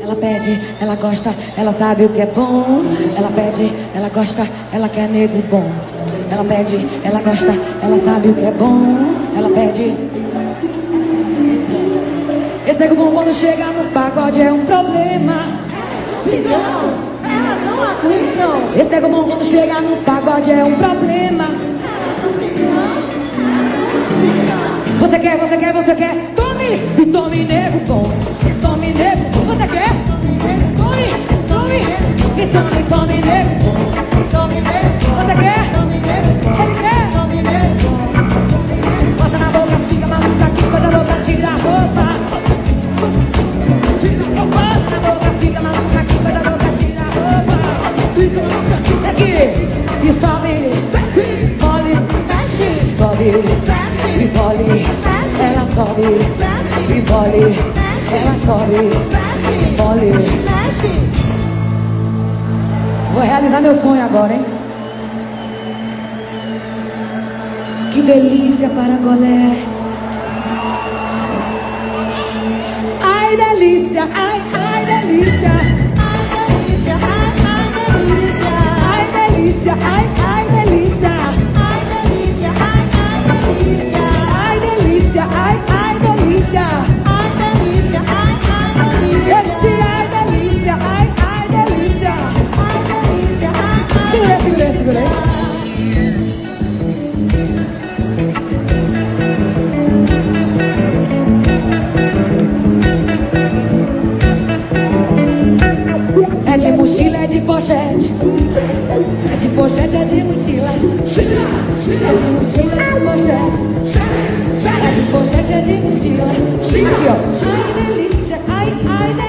Ela pede, ela gosta, ela sabe o que é bom. Ela pede, ela gosta, ela quer nego bom. Ela pede, ela gosta, ela sabe o que é bom. Ela pede. Esse nego bom quando chega no pagode é um problema. Se não, ela não aguenta não. Esse nego bom quando chega no pagode é um problema. Você quer, você quer, você quer? Tome e tome nego bom. Tome nego bom. Você quer? Tome, tome e tome, tome nego bom. Tome nego bom. Você quer? Tome nego bom. Ele quer? Tome nego bom. Bota na boca, fica maluca, que coisa louca, tira a roupa. Bota na boca, fica maluca, que coisa louca, tira a roupa. Aqui, e sobe, desce, mole, mexe, sobe, desce, e vole, ela sobe, desce, e vole, ela sobe, desce, e vole, mexe. Vou realizar meu sonho agora, hein? Que delícia, Parangolé. Ai, delícia, ai, ai, delícia. Ai, delícia, ai, ai, delícia. Ai, delícia, ai, ai, delícia. Ai, delícia, ai, ai, delícia. Ai, delícia, ai, ai, delícia. Ai, delícia, ai, ai, delícia. Esse ai, delícia, ai, ai, delícia. Ai, delícia, ai, ai. Segura, segura, segura. É de mochila, é de pochete. É de pochete, é de mochila. É de mochila, é de pochete. É de pochete, é de mochila. Aqui, ó. Ai, delícia, ai, ai, delícia.